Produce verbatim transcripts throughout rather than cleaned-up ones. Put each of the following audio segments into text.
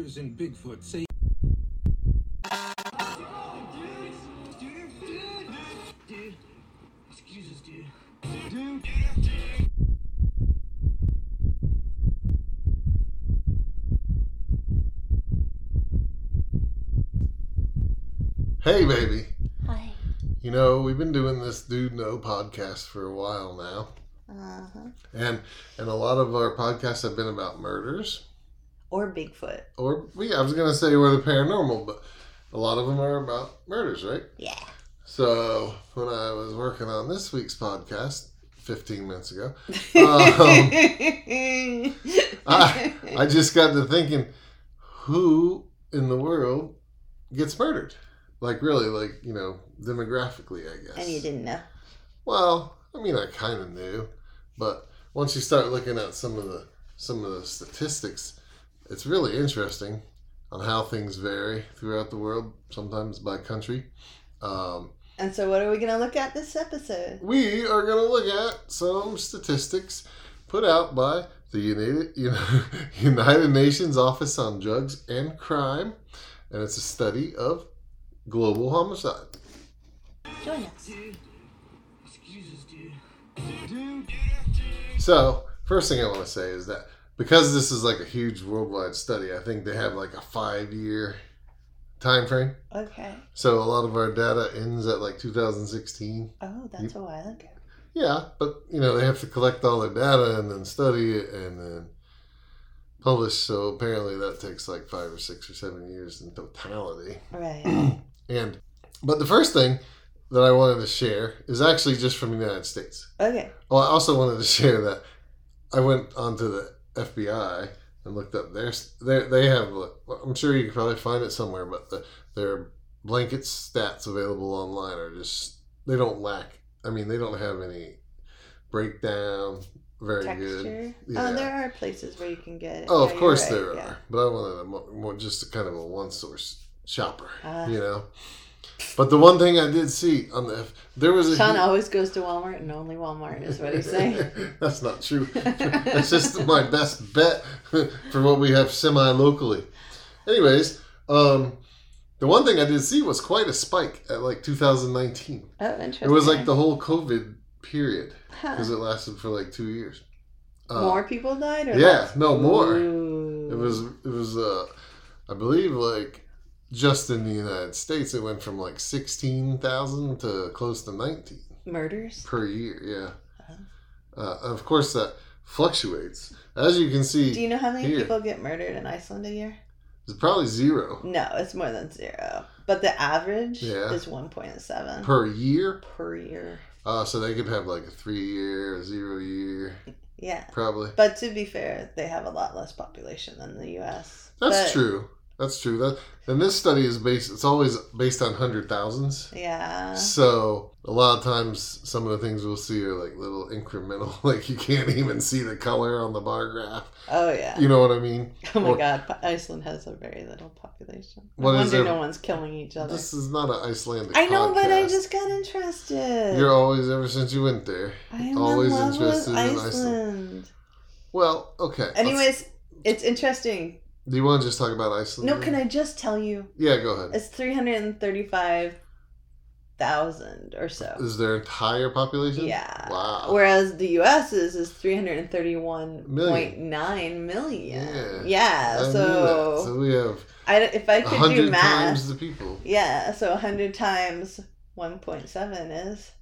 represent Bigfoot. Say. Dude, excuse us, dude. Dude. Hey, baby. Hi. You know, we've been doing this Dude No podcast for a while now. Uh-huh. And and a lot of our podcasts have been about murders. Or Bigfoot. Or, yeah, I was going to say we're the paranormal, but a lot of them are about murders, right? Yeah. So, when I was working on this week's podcast, fifteen minutes ago, um, I, I just got to thinking, who in the world gets murdered? Like, really, like, you know, demographically, I guess. And you didn't know? Well, I mean, I kind of knew, but once you start looking at some of the some of the statistics, it's really interesting on how things vary throughout the world, sometimes by country. Um, and so what are we going to look at this episode? we are going to look at some statistics put out by the United, you know, United Nations Office on Drugs and Crime, and it's a study of global homicide. Join us. Dude, excuse us, dude. Dude. So, first thing I want to say is that because this is like a huge worldwide study, I think they have like a five-year time frame. Okay. So a lot of our data ends at like two thousand sixteen. Oh, that's a while ago. Yeah, but you know, they have to collect all their data and then study it and then publish. So apparently that takes like five or six or seven years in totality. Right. And but the first thing that I wanted to share is actually just from the United States. Okay. Oh, I also wanted to share that I went onto the F B I and looked up their, their they have, I'm sure you can probably find it somewhere, but the, their blanket stats available online are just, they don't lack. I mean, they don't have any breakdown. Very Texture. good. Oh, Yeah. there are places where you can get it. Oh, Yeah, of course you're there right, are. yeah. But I wanted a more, more just a kind of a one source shopper, Ah. you know. But the one thing I did see on the there was a Sean always goes to Walmart and only Walmart is what he's saying. That's not true. That's just my best bet for what we have semi-locally. Anyways, um, the one thing I did see was quite a spike at like two thousand nineteen. Oh, interesting. It was like the whole COVID period Huh. because it lasted for like two years. Uh, More people died? Or Yeah, less? no, more. Ooh. It was, it was, uh, I believe like just in the United States, it went from like sixteen thousand to close to nineteen. Murders? Per year, yeah. Uh-huh. Uh, of course, that fluctuates. As you can see, Do you know how many here, people get murdered in Iceland a year? it's probably zero No, it's more than zero. But the average Yeah. is one point seven per year. per year. Uh, so they could have like a three year, a zero year, Yeah. probably. But to be fair, they have a lot less population than the U S. That's But, true. That's true. That and this study is based. It's always based on hundred thousands. Yeah. So a lot of times, some of the things we'll see are like little incremental. Like you can't even see the color on the bar graph. Oh, yeah. You know what I mean? Oh, my Or- God. Pa- Iceland has a very little population. I What is wonder there- no one's killing each other. This is not an Icelandic. I know, but I podcast. just got interested. You're always ever since you went there. I am always in love interested with in Iceland. Iceland. Well, okay. let's- Anyways, it's interesting. do you want to just talk about Iceland? No, then? can I just tell you? Yeah, go ahead. It's three hundred thirty-five thousand or so. Is their entire population? Yeah. Wow. Whereas the U S is is three hundred thirty-one point nine million. Yeah. Yeah. I knew so, that. So we have I, if I a could do hundred math, times the people. yeah. So one hundred times one point seven is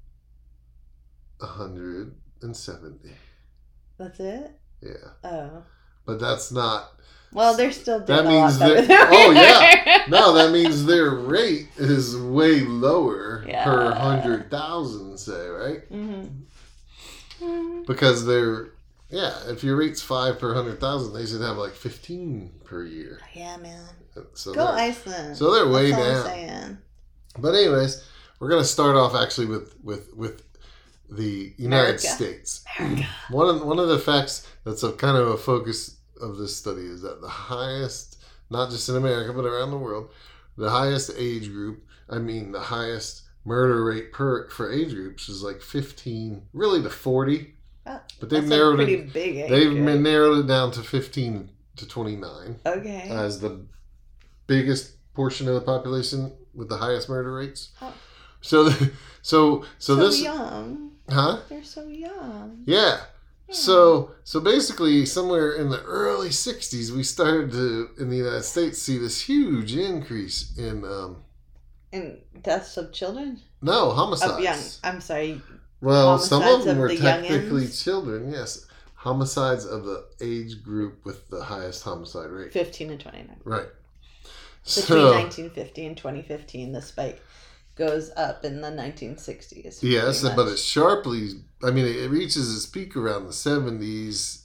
A hundred and seventy. that's it. Yeah, Oh. but that's not. Well, they're still doing That a means lot better that. than Oh we yeah. are. No, that means their rate is way lower Yeah. per hundred thousand, say, right? Mm-hmm. Because they're yeah. If your rate's five per hundred thousand, they should have like fifteen per year. Yeah, man. So Go they're- Iceland. So they're way That's all I'm down. saying. But anyways, we're gonna start off actually with with with the United America. States. America. One of one of the facts that's a kind of a focus of this study is that the highest, not just in America but around the world, the highest age group. I mean, the highest murder rate per for age groups is like fifteen, really to forty. Oh, But they've that's a narrowed pretty it. big age They've group. narrowed it down to fifteen to twenty-nine Okay. as the biggest portion of the population with the highest murder rates. Oh. So, the, so, so, So this, young. huh? They're so young. Yeah. Yeah. So, so basically, somewhere in the early sixties, we started to, in the United States, see this huge increase in, um, And deaths of children? no, homicides. Of young. I'm sorry. Well, some Homicides of them of were the technically youngins? children, yes. Homicides of the age group with the highest homicide rate. fifteen and twenty-nine. Right. Between So, nineteen fifty and twenty fifteen, the spike goes up in the nineteen sixties. yes, pretty but much. it sharply, I mean, it reaches its peak around the seventies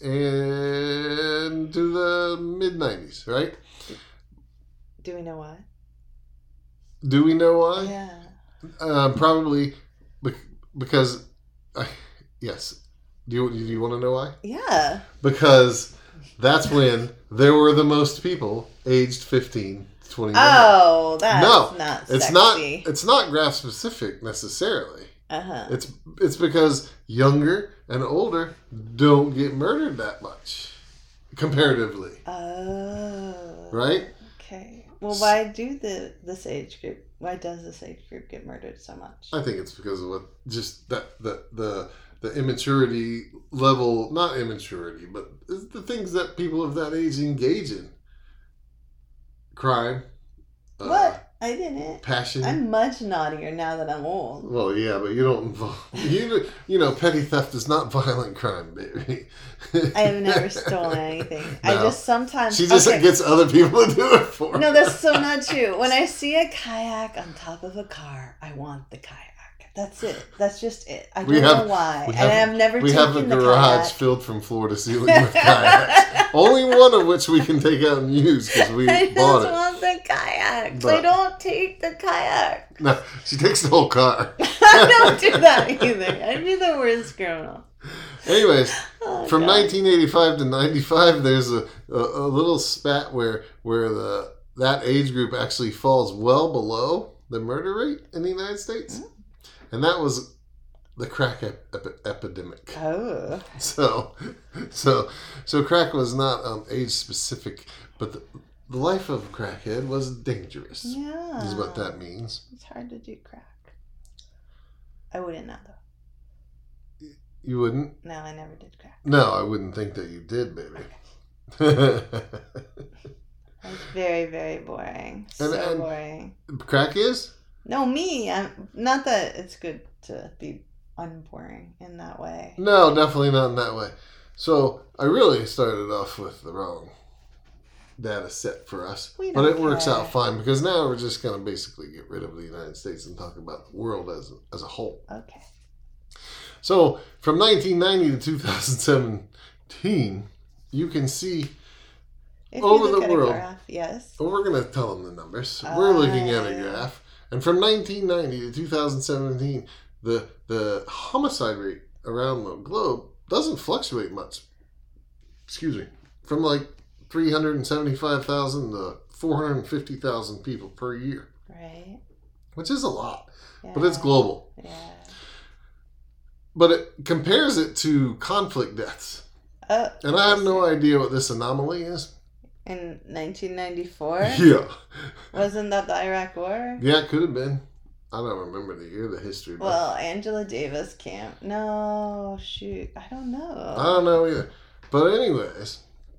and to the mid nineties, right? Do we know why? Do we know why? Yeah. Um, probably bec- because, I yes. Do you, do you want to know why? Yeah. Because that's when there were the most people aged fifteen to twenty-nine. Oh, that's no, not it's sexy. not. It's not graph specific necessarily. Uh-huh. It's it's because younger and older don't get murdered that much, comparatively. Oh. Right? Okay. Well, why do the this age group? Why does this age group get murdered so much? I think it's because of what just that the the the immaturity level, not immaturity, but it's the things that people of that age engage in. Crime. Uh, What? I didn't. Passion. I'm much naughtier now that I'm old. Well, yeah, but you don't involve you. You know, petty theft is not violent crime, baby. I have never stolen anything. I No. just sometimes. She just okay. gets other people to do it for her. No, that's so not true. When I see a kayak on top of a car, I want the kayak. That's it. That's just it. I don't We have- know why. we And have- I've never We taken have a the garage kayak. filled from floor to ceiling with kayaks. Only one of which we can take out and use because we I bought just it. want the kayak. But- I don't take the kayak. No, she takes the whole car. I don't do that either. I'd be the worst criminal. Anyways, Oh, from God. nineteen eighty-five to ninety-five, there's a, a, a little spat where where the that age group actually falls well below the murder rate in the United States, Mm. and that was the crack ep- ep- epidemic. Oh. So, so, so crack was not um, age specific, but the, the life of a crackhead was dangerous. Yeah. Is what that means. It's hard to do crack. I wouldn't know, though. You wouldn't? No, I never did crack. No, I wouldn't think that you did, baby. It's very, very boring. So And- and- boring. Crack is? No, me. I'm not that it's good to be unboring in that way. No, definitely not in that way. So I really started off with the wrong data set for us. We But don't it works care. out fine because now we're just going to basically get rid of the United States and talk about the world as a, as a whole. Okay. So from nineteen ninety to two thousand seventeen, you can see, If Over you look the at world. a graph, yes. well, we're going to tell them the numbers. We're looking at a Uh, graph. And from nineteen ninety to two thousand seventeen, the, the homicide rate around the globe doesn't fluctuate much. Excuse me. From like three hundred seventy-five thousand to four hundred fifty thousand people per year, Right. which is a lot, Yeah. but it's global. Yeah. But it compares it to conflict deaths. Oh, And I have no idea what this anomaly is. in nineteen ninety-four? Yeah. Wasn't that the Iraq War? Yeah, it could have been. I don't remember the year, the history. But Well, Angela Davis camp. No, shoot. I don't know. I don't know either. But anyways,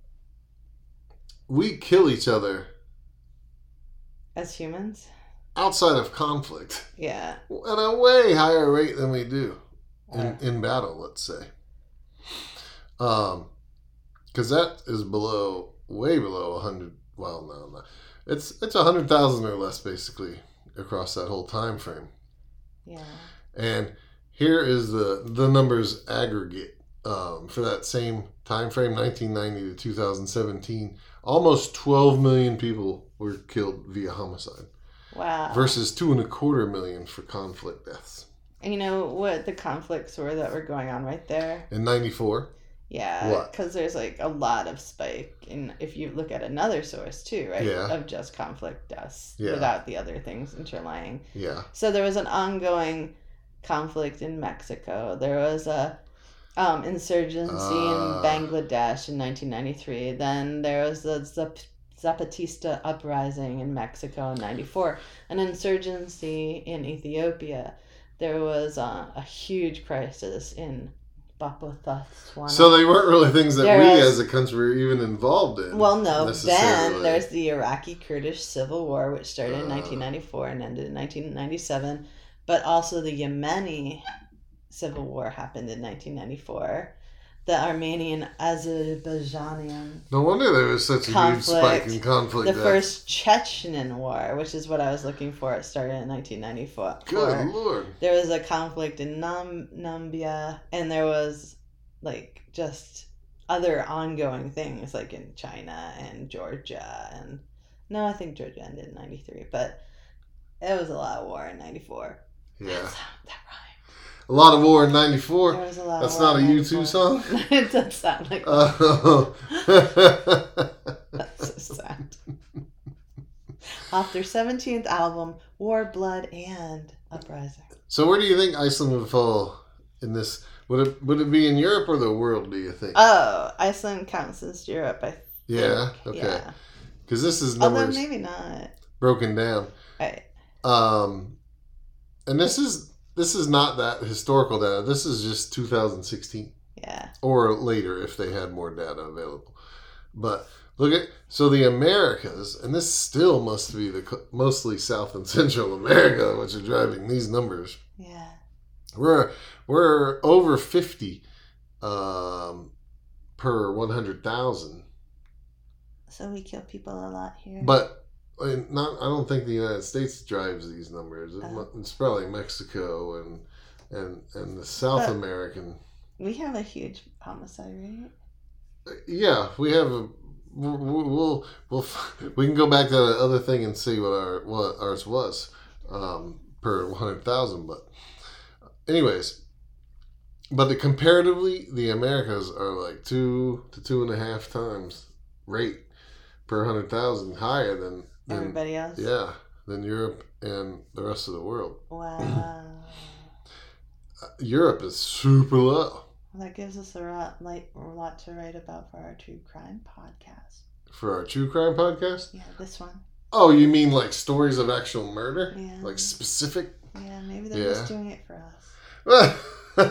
we kill each other As humans? outside of conflict Yeah. at a way higher rate than we do in, Uh. in battle, let's say. Um, because that is below, way below one hundred. Well, no, no. It's, it's one hundred thousand or less, basically, across that whole time frame. Yeah. And here is the the numbers aggregate um, for that same time frame, nineteen ninety to two thousand seventeen. Almost twelve million people were killed via homicide Wow. versus two and a quarter million for conflict deaths. And you know what the conflicts were that were going on right there? In ninety-four, Yeah, What? because there's like a lot of spike in if you look at another source too, right? Yeah. Of just conflict deaths Yeah. without the other things interlying. yeah, So there was an ongoing conflict in Mexico. There was a um, insurgency Ah. in Bangladesh in nineteen ninety-three. Then there was the Zap- Zapatista uprising in Mexico in ninety-four. An insurgency in Ethiopia. There was uh, a huge crisis in Bophuthatswana. So they weren't really things that There we was- as a country were even involved in. Well, no. necessarily. Then there's the Iraqi-Kurdish Civil War, which started in Uh. nineteen ninety-four and ended in nineteen ninety-seven. But also the Yemeni Civil War happened in nineteen ninety-four. The Armenian Azerbaijanian. No wonder there was such a huge spike Conflict. in conflict. The there. first Chechen War, which is what I was looking for, it started in nineteen ninety-four. Good lord. There was a conflict in Nam- Nambia, and there was like just other ongoing things like in China and Georgia. And no, I think Georgia ended in ninety-three, but it was a lot of war in ninety-four. Yeah. That, that rhymed. A lot of war in There ninety-four. was a lot That's of war not a in U ninety-four. two song? It does sound like Oh. that's so sad. Off their seventeenth album, War, Blood, and Uprising. So where do you think Iceland would fall in this? Would it would it be in Europe or the world, do you think? Oh, Iceland counts as Europe, I think. Yeah? Okay. Yeah. Because this is Although numbers maybe not. broken down. Right. Um, and this is this is not that historical data. This is just two thousand sixteen Yeah. or later if they had more data available. But look at so the Americas, and this still must be the co- mostly South and Central America, which are driving these numbers. Yeah. We're we're over fifty um, per one hundred thousand. So we kill people a lot here. But I mean, not. I don't think the United States drives these numbers. It, Oh. It's probably Mexico and and and the South But- American. we have a huge homicide rate. Yeah, we have a. We'll, we'll we'll we can go back to the other thing and see what our what ours was um, per one hundred thousand. But anyways, but the comparatively, the Americas are like two to two and a half times rate per hundred thousand higher than, than Everybody else. yeah, than Europe and the rest of the world. Wow. Uh, Europe is super low Well, that gives us a lot, like, a lot to write about for our true crime podcast. for our true crime podcast. Yeah, this one. Oh, you mean like stories of actual murder? Yeah. Like specific? Yeah, maybe they're Yeah. just doing it for us.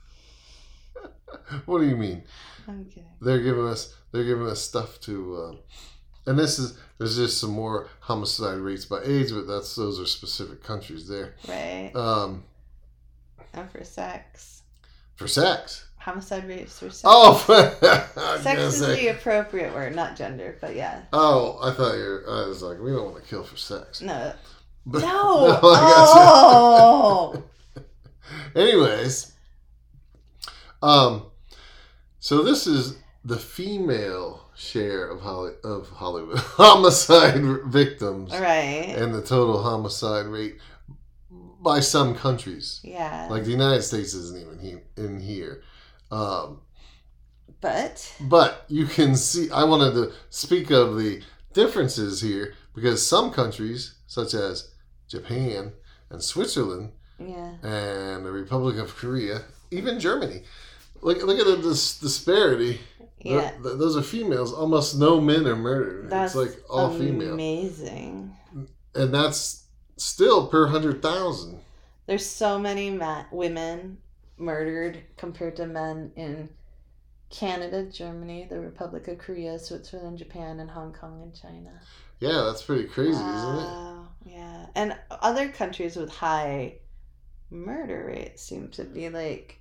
What do you mean? I'm kidding. They're giving us they're giving us stuff to uh, and this is there's just some more homicide rates by age, but that's those are specific countries there. Right. Um, And for sex. for sex. Homicide rates for sex. Oh, I was Sex gonna is say. the appropriate word, not gender, but yeah. Oh, I thought you were, I was like, we don't want to kill for sex. No. But, No. I gotcha. Oh. Anyways, um, so this is the female share of Holly, of Hollywood homicide victims All right. and the total homicide rate by some countries. Yeah. Like the United States isn't even he, in here. Um, but but you can see, I wanted to speak of the differences here because some countries, such as Japan and Switzerland yeah. and the Republic of Korea, even Germany, look, look at the dis- disparity. Yeah. Th- those are females. Almost no men are murdered. That's it's like all female. amazing. And that's still per one hundred thousand. There's so many ma- women murdered compared to men in Canada, Germany, the Republic of Korea, Switzerland, Japan, and Hong Kong and China. Yeah, that's pretty crazy, isn't it? Wow. Yeah. And other countries with high murder rates seem to be like,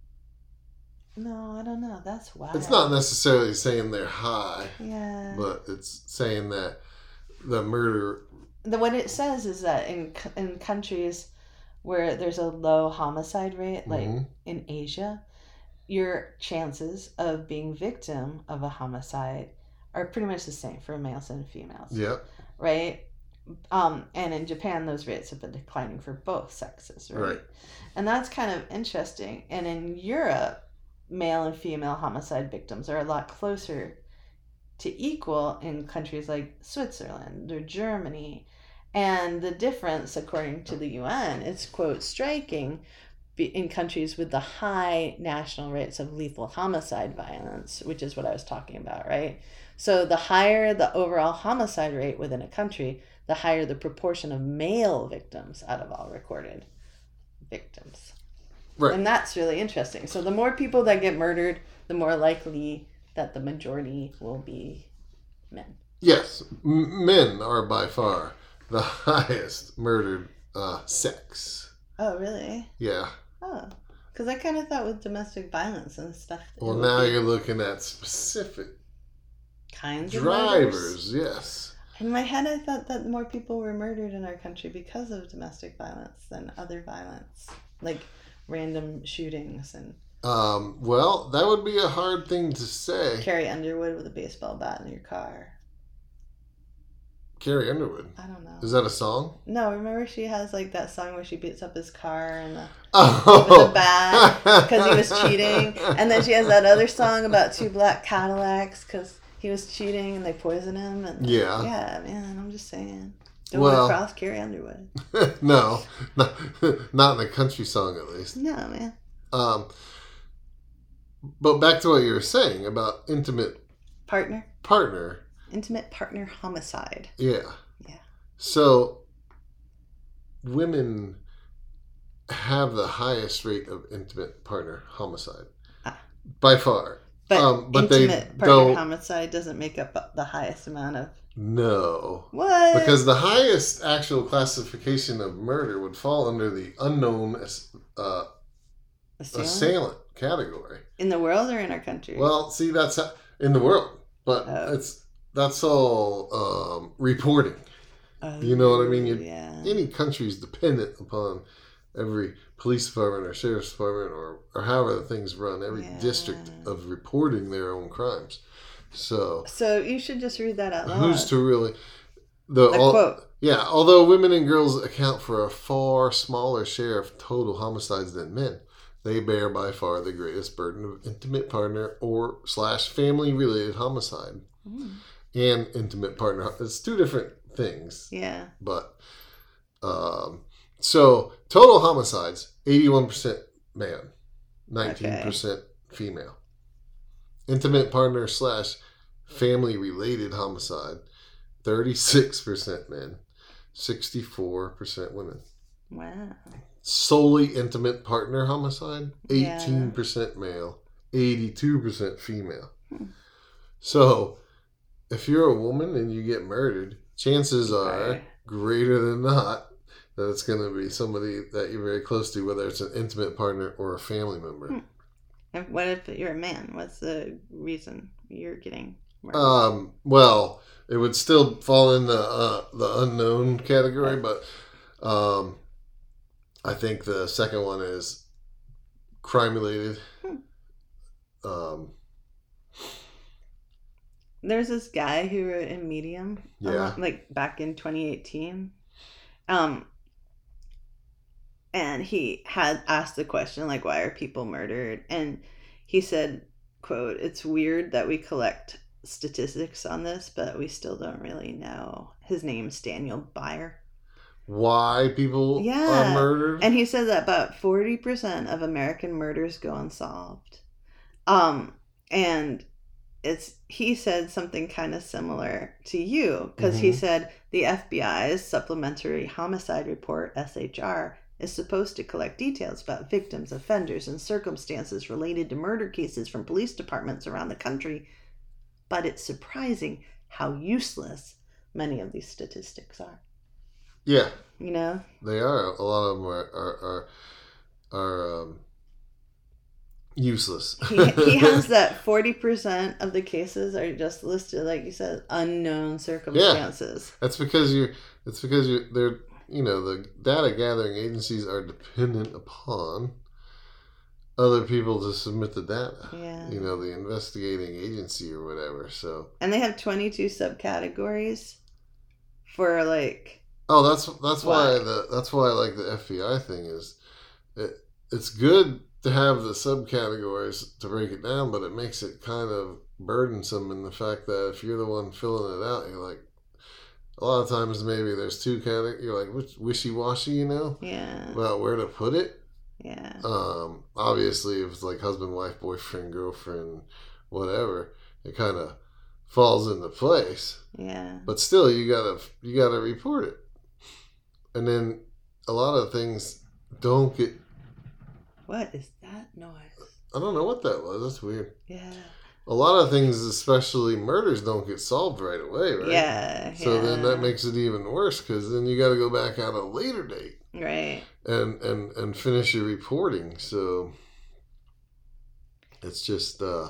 no, I don't know. That's wild. It's not necessarily saying they're high, Yeah. but it's saying that the murder. The what it says is that in c- in countries where there's a low homicide rate, like Mhm. in Asia, your chances of being victim of a homicide are pretty much the same for males and females, Yep. right? Um, and in Japan, those rates have been declining for both sexes, right? Right. And that's kind of interesting. And in Europe, male and female homicide victims are a lot closer to equal in countries like Switzerland or Germany. And the difference, according to the U N, is, quote, striking, be in countries with the high national rates of lethal homicide violence, which is what I was talking about, right? So the higher the overall homicide rate within a country, the higher the proportion of male victims out of all recorded victims. Right. And that's really interesting. So the more people that get murdered, the more likely that the majority will be men. Yes, M- men are by far the highest murdered uh, sex. Oh, really? Yeah. Oh, because I kind of thought with domestic violence and stuff. Well, now you're looking at specific kinds of drivers. murders. Yes. In my head, I thought that more people were murdered in our country because of domestic violence than other violence, like random shootings and. Um. Well, that would be a hard thing to say. Carrie Underwood with a baseball bat in your car. Carrie Underwood. I don't know. Is that a song? No, remember she has like that song where she beats up his car and the, oh. with a bat because he was cheating, and then she has that other song about two black Cadillacs because he was cheating and they poisoned him. And yeah. Yeah, man. I'm just saying. Don't well, want to cross Carrie Underwood. no, not, not in a country song at least. No, man. Um. But back to what you were saying about intimate partner. Partner. Intimate partner homicide. Yeah. Yeah. So, women have the highest rate of intimate partner homicide ah. by far. But, um, but intimate they partner don't, homicide doesn't make up the highest amount of. No. What? Because the highest actual classification of murder would fall under the unknown uh, assailant? assailant category. In the world or in our country? Well, see, that's how, in the world, but oh. it's that's all um, reporting. Oh, you know what I mean? You're, yeah. Any country is dependent upon every police department or sheriff's department or, or however the things run, every yeah. district of reporting their own crimes. So, so you should just read that out loud. Who's to really the a all, quote? Yeah, although women and girls account for a far smaller share of total homicides than men, they bear by far the greatest burden of intimate partner or slash family related homicide. Mm. And intimate partner. It's two different things. Yeah. But um, so total homicides, eighty-one percent man, nineteen percent okay. female. Intimate partner slash family related homicide, thirty-six percent men, sixty-four percent women. Wow. Solely intimate partner homicide, eighteen percent yeah. male, eighty-two percent female. Hmm. So if you're a woman and you get murdered, chances are right. greater than not that it's going to be somebody that you're very close to, whether it's an intimate partner or a family member. Hmm. And what if you're a man? What's the reason you're getting murdered? Um, well, it would still fall in the uh, the unknown category, but um, I think the second one is crime related. Hmm. Um, There's this guy who wrote in Medium, yeah, um, like back in twenty eighteen, um, and he had asked the question, like, why are people murdered? And he said, quote, "It's weird that we collect statistics on this, but we still don't really know." His name's Daniel Byer. Why people yeah. are murdered? And he said that about forty percent of American murders go unsolved. Um, and it's he said something kind of similar to you, because mm-hmm. he said the F B I's Supplementary Homicide Report, S H R, is supposed to collect details about victims, offenders, and circumstances related to murder cases from police departments around the country. But it's surprising how useless many of these statistics are. Yeah. You know? They are. A lot of them are, are, are, are um, useless. he, he has that forty percent of the cases are just listed, like you said, unknown circumstances. Yeah. That's because you're, it's because you're, they're, you know, the data gathering agencies are dependent upon other people to submit the data. Yeah. You know, the investigating agency or whatever. So. And they have twenty-two subcategories for like. Oh, that's that's what? why the that's why I like the F B I thing is, it it's good to have the subcategories to break it down, but it makes it kind of burdensome in the fact that if you're the one filling it out, you're like. A lot of times, maybe there's two categories. You're like wishy-washy, you know? Yeah. About where to put it. Yeah. Um, obviously, if it's like husband, wife, boyfriend, girlfriend, whatever, it kind of falls into place. Yeah. But still, you gotta you gotta report it. And then a lot of things don't get. What is that noise? I don't know what that was. That's weird. Yeah. A lot of things, especially murders, don't get solved right away, right? Yeah. So yeah. then that makes it even worse because then you got to go back at a later date. Right. And, and, and finish your reporting. So it's just, uh,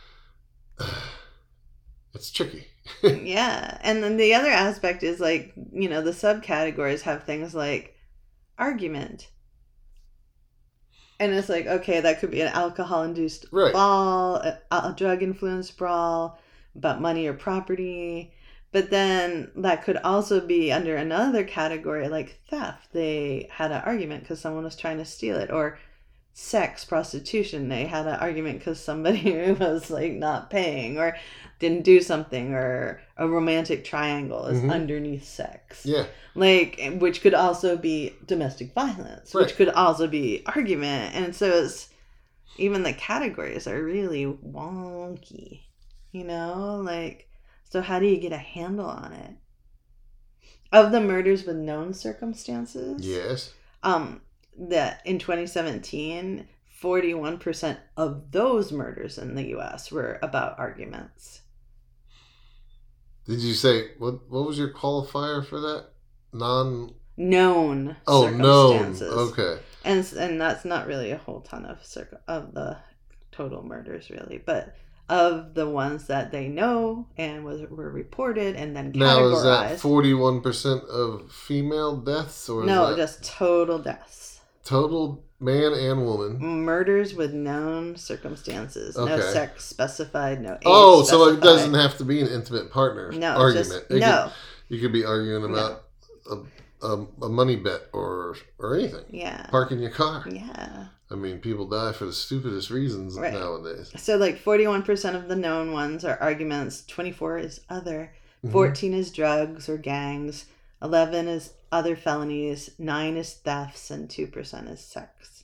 it's tricky. Yeah. And then the other aspect is like, you know, the subcategories have things like argument. And it's like, okay, that could be an alcohol-induced Right. brawl, a, a drug-influenced brawl, about money or property. But then that could also be under another category, like theft. They had an argument because someone was trying to steal it. Or sex, prostitution. They had an argument because somebody was like not paying or didn't do something. Or a romantic triangle is Mhm. underneath sex. Yeah. Like, which could also be domestic violence, Right. which could also be argument. And so it's, even the categories are really wonky, you know? Like, so how do you get a handle on it? Of the murders with known circumstances, Yes. um, that in twenty seventeen, forty-one percent of those murders in the U S were about arguments. Did you say, what What was your qualifier for that? Non... Known Oh, no. circumstances. Okay. And and that's not really a whole ton of circ- of the total murders, really, but of the ones that they know and was were reported and then categorized. Now, is that forty-one percent of female deaths? Or no, is that just total deaths. total man and woman? Murders with known circumstances. No Okay. sex specified, no age Oh, so it specified. doesn't have to be an intimate partner No, argument. just, It no. Could, you could be arguing about a, a, a money bet or or anything. Yeah. Parking your car. Yeah. I mean, people die for the stupidest reasons Right. nowadays. So like forty-one percent of the known ones are arguments, twenty-four is other, Mhm. fourteen is drugs or gangs, eleven is other felonies, nine is thefts, and two percent is sex.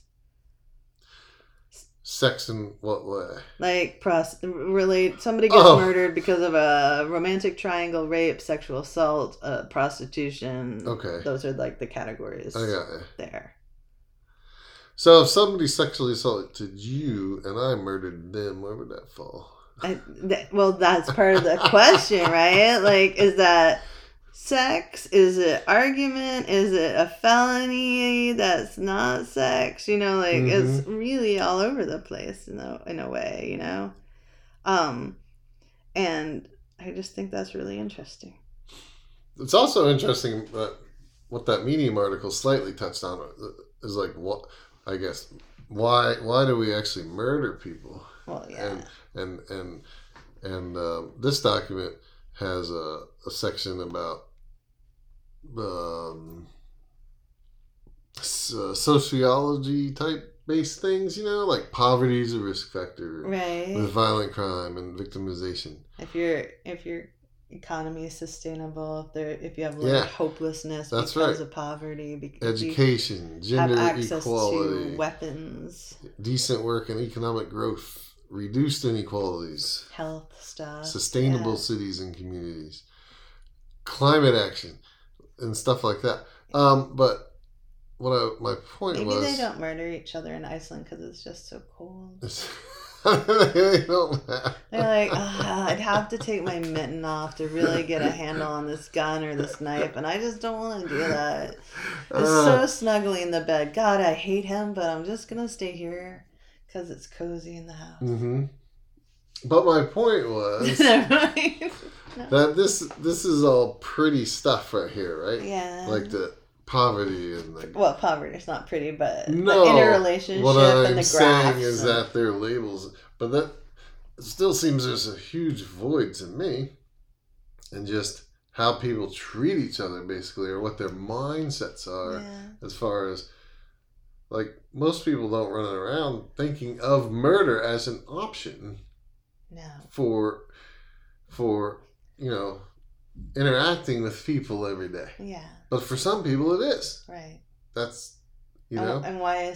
Sex in what way? Like pros- relate somebody gets Oh. murdered because of a romantic triangle, rape, sexual assault, uh, prostitution. Okay. Those are like the categories I got it. there. So if somebody sexually assaulted you and I murdered them, where would that fall? I, th- well, that's part of the question, right? Like, is that sex? Is it argument? Is it a felony that's not sex? You know, like Mhm. it's really all over the place in a, in a way, you know? Um, and I just think that's really interesting. It's also interesting that what that Medium article slightly touched on is like, what, I guess, why why do we actually murder people? Well, yeah. And and and and um, this document has a, a section about um, so- sociology type based things, you know, like poverty is a risk factor Right. with violent crime and victimization. If your if your economy is sustainable, if there if you have like Yeah. hopelessness That's because right. of poverty, because Education, you have gender access equality, to weapons, decent work and economic growth, reduced inequalities, health stuff, sustainable yeah. cities and communities, climate action, and stuff like that. Um, but what I, my point Maybe was, they don't murder each other in Iceland because it's just so cold. they don't have. They're like, ah, I'd have to take my mitten off to really get a handle on this gun or this knife, and I just don't want to do that. It's Uh, so snuggly in the bed. God, I hate him, but I'm just gonna stay here because it's cozy in the house. Mm-hmm. But my point was Never mind. No. that this this is all pretty stuff right here, right? Yeah. Like the poverty and the Well, poverty is not pretty, but no. the interrelationship What I'm and the saying graphs. is and- that they're labels, but that it still seems there's a huge void to me, and just how people treat each other, basically, or what their mindsets are, Yeah. as far as like most people don't run around thinking of murder as an option No. for for you know interacting with people every day. Yeah. But for some people, it is. Right. That's you And- know. And why is it?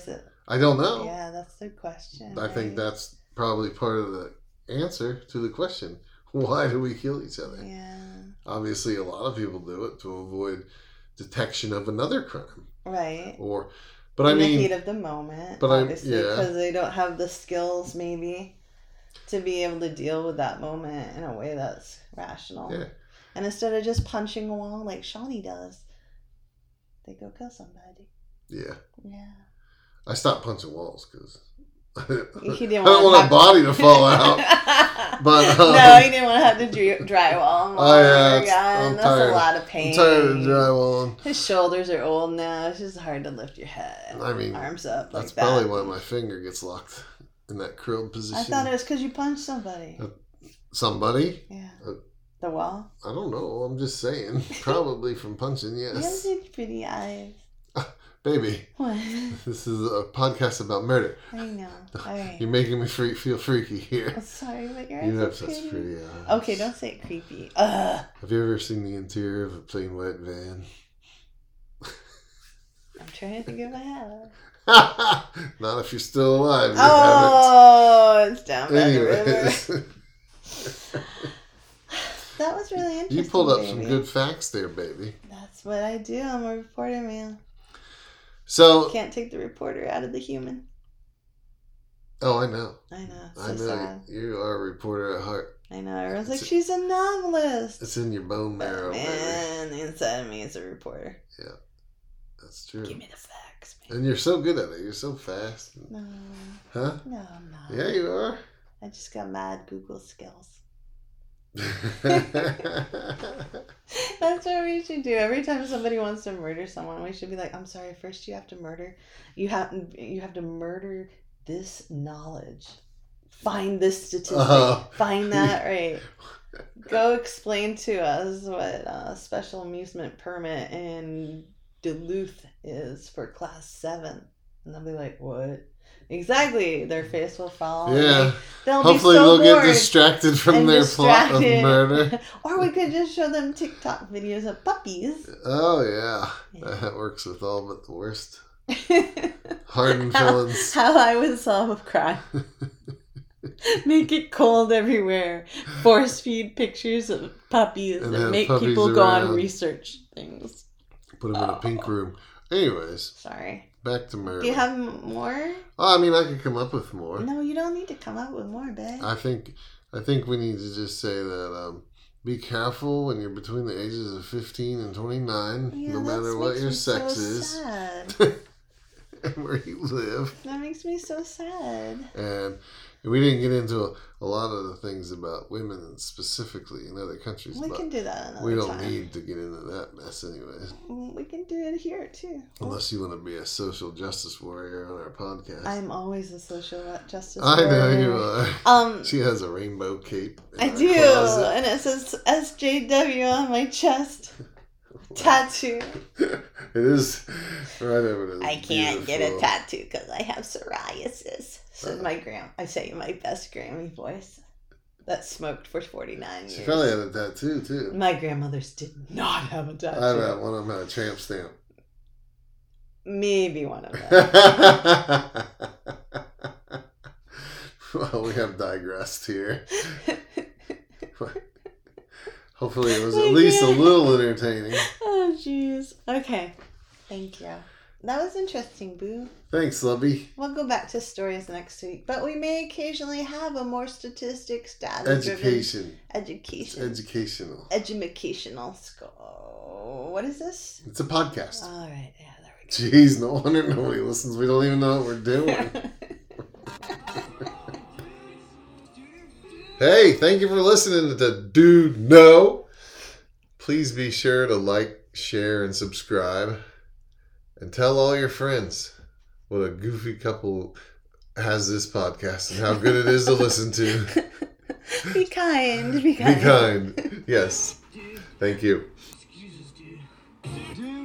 I don't know. Yeah, that's the question. I right? think that's probably part of the answer to the question. Why do we kill each other? Yeah. Obviously, a lot of people do it to avoid detection of another crime. Right. Or, but In I mean, the heat of the moment, but I- obviously, yeah. because they don't have the skills, maybe, to be able to deal with that moment in a way that's rational. yeah. And instead of just punching a wall like Shawnee does, they go kill somebody. Yeah. Yeah. I stopped punching walls because I He didn't don't want want to a body to fall out. But, um, no, he didn't want to have to dry- drywall. Oh, yeah, it's- God, I'm that's tired. a lot of I'm pain. tired of drywalling. His shoulders are old now. It's just hard to lift your head. I mean, arms up like That's that. probably why my finger gets locked in that curled position. I thought it was because you punched somebody. Uh, Somebody? Yeah. Uh, The wall. I don't know. I'm just saying. Probably from punching, You have yes. such pretty eyes. Baby, What? this is a podcast about murder. I know. Alright. You're making me free, feel freaky here. I'm sorry, but your eyes You are have such pretty. pretty eyes. Okay, don't say it creepy. Ugh. Have you ever seen the interior of a plain white van? I'm trying to think if I have. Not if you're still alive. You Oh, it's down by haven't. the river. Anyways, That was really interesting. you pulled up some baby. good facts there, baby. That's what I do. I'm a reporter, man. So, Can't take the reporter out of the human. oh, I know. I know. It's I so know sad. you are a reporter at heart. I know. Everyone's like, It's- she's a novelist. It's in your bone But marrow, baby. man, the inside of me is a reporter. That's true. Give me the facts, man. And you're so good at it. You're so fast. No. Huh? No, I'm not. Yeah, you are. I just got mad Google skills. That's what we should do. Every time somebody wants to murder someone, we should be like, I'm sorry, first you have to murder. You have you have to murder this knowledge. Find this statistic. Uh-huh. Find that, right. Go explain to us what uh, special amusement permit in Duluth is for class seven. And they'll be like, what? Exactly. Their face will fall. Yeah. They'll Hopefully be so they'll bored get distracted from and their plot of distracted. murder. Or we could just show them TikTok videos of puppies. Oh, yeah. Yeah. That works with all but the worst. how, Hardened villains. how I would solve a crime. Make it cold everywhere. Force feed pictures of puppies And and, have make puppies people go on around. research things. Put them in a pink room. Anyways, Sorry. back to murder. Do you have more? Oh, I mean, I could come up with more. No, you don't need to come up with more, babe. I think I think we need to just say that um, be careful when you're between the ages of fifteen and twenty-nine, Yeah, no that matter what makes your me sex so is sad. and where you live. That makes me so sad. And we didn't get into a, a lot of the things about women specifically in other countries, We but can do that another we don't time. need to get into that mess anyways. We can do it here too. Unless you want to be a social justice warrior on our podcast. I'm always a social justice. I know warrior. you are. Um, She has a rainbow cape. in I her do, closet. and it says S J W on my chest. Tattoo. It is right over there. I can't get a tattoo because I have psoriasis. Said my gram. I say my best Grammy voice. That smoked for forty-nine She years. probably had a tattoo too. My grandmothers did not have a tattoo. I bet one of them had a tramp stamp. Maybe one of them. Well, we have digressed here. Hopefully, it was My at least a God. little entertaining. Oh, jeez. Okay. Thank you. That was interesting, Boo. Thanks, Lubby. We'll go back to stories next week, but we may occasionally have a more statistics data Education. education It's educational. educational school. What is this? It's a podcast. All right, yeah, there we Jeez, no wonder nobody listens. We don't even know what we're doing. go. Hey, thank you for listening to Dude No. Please be sure to like, share, and subscribe. And tell all your friends what a goofy couple has this podcast and how good it is to listen to. Be kind. Be kind. Be kind. Yes. Thank you. Excuses, dude. Dude.